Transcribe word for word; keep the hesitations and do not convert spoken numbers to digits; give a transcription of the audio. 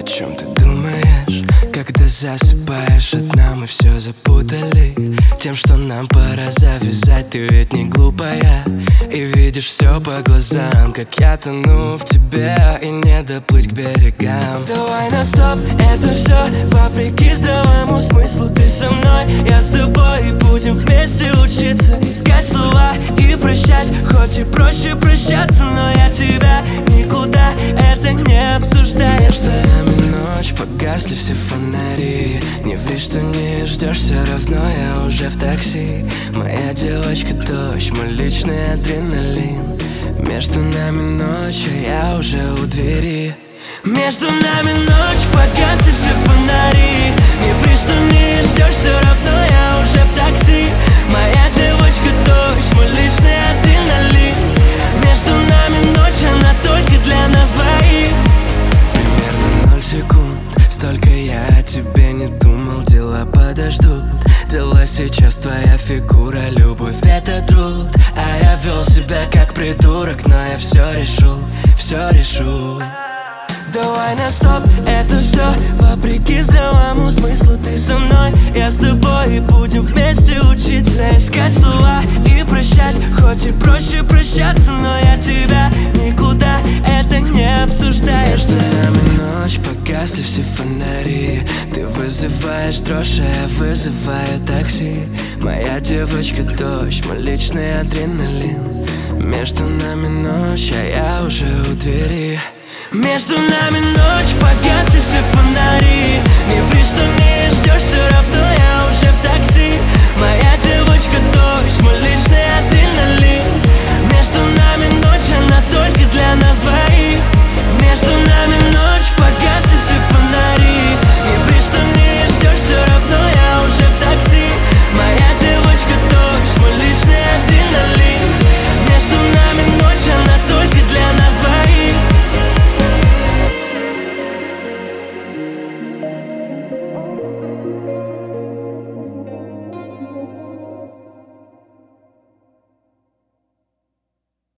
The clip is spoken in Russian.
чем ты думаешь, когда засыпаешь одна? Мы все запутали тем, что нам пора завязать. Ты ведь не глупая и видишь все по глазам, как я тону в тебе и не доплыть к берегам. Давай на стоп, это все вопреки здравому смыслу. Ты со мной, я с тобой, и будем вместе учиться искать слова и прощать. Хоть и проще прощаться, но я тебя никуда это не обсуждаешь. За нами ночь, погасли все фонари. Не ври, что не ждешь, все равно я уже в такси. Моя девочка дождь, мой личный адреналин. Между нами ночь, а я уже у двери. Между нами ночь, погасли все фонари. Не ври, что не ждешь, все равно я уже в такси. Моя девочка дождь, мой личный адреналин. Между нами ночь, она только для нас двоих. Примерно ноль секунд, столько я о тебе не думал. Дела подождут, дела сейчас твоя фигура. Любовь — это труд, а я вел себя как придурок. Но я все решу, все решу. Давай на стоп, это все вопреки здравому смыслу. Ты со мной, я с тобой, и будем вместе учиться искать слова и прощать. Хоть и проще прощаться, но я тебя никуда это не обсуждаешь. За нами ночь, погасли все фонари. Ты вызываешь дрожь, а я вызываю такси. Моя девочка дождь, мой личный адреналин. Между нами ночь, а я уже у двери. Между нами ночь, погасли все фонари. Не ври, что не ждешь, все равно я уже в такси. Моя девочка дождь, мой личный адреналин.